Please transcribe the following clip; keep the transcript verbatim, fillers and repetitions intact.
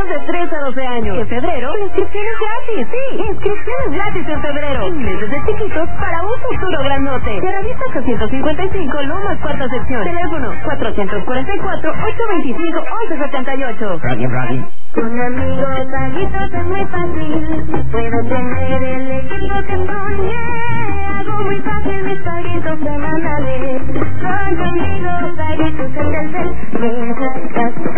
de tres a doce años. En febrero, inscripciones gratis. Sí, inscripciones gratis en febrero. Inglés desde chiquitos para un futuro grandote. De la vista ochocientos cincuenta y cinco, Lomas, cuarta sección. Teléfono cuatrocientos cuarenta y cuatro, ochocientos veinticinco, once setenta y ocho. Rocky, Rocky. Con amigos amiguitos es muy fácil. Puedo tener el equipo que soñé. Hago muy fácil mis paguitos semanales. Con amigos amiguitos en el cel. Me sacas